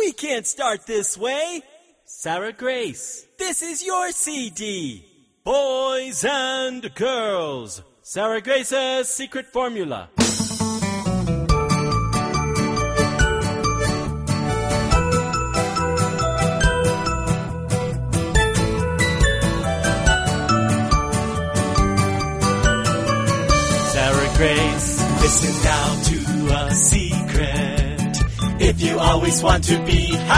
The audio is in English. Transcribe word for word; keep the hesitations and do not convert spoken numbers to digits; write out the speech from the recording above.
We can't start this way. Sarah Grace. This is your C D. Boys and girls. Sarah Grace's secret formula. Sarah Grace, listen now to a secret. If you always want to be happy,